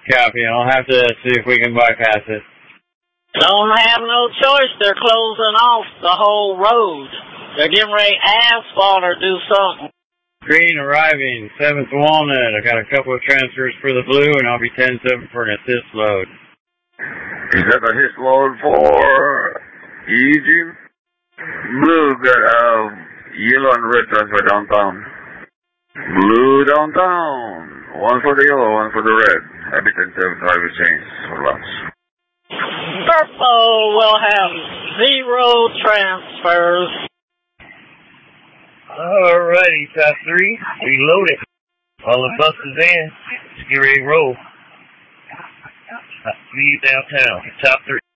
Copy. I'll have to see if we can bypass it. Don't have no choice. They're closing off the whole road. They're getting ready to asphalt or do something. Green arriving, 7th Walnut. I got a couple of transfers for the blue, and I'll be 10-7 for an assist load. Is that a hit load for Eugene? Blue got yellow and red transfer downtown. Blue downtown. One for the yellow, one for the red. Happy 10-7 driver change for laps. Purple will have 0 transfers. Alrighty, top 3. Reload it. All the buses in. Let's get ready to roll. See you downtown. Top 3.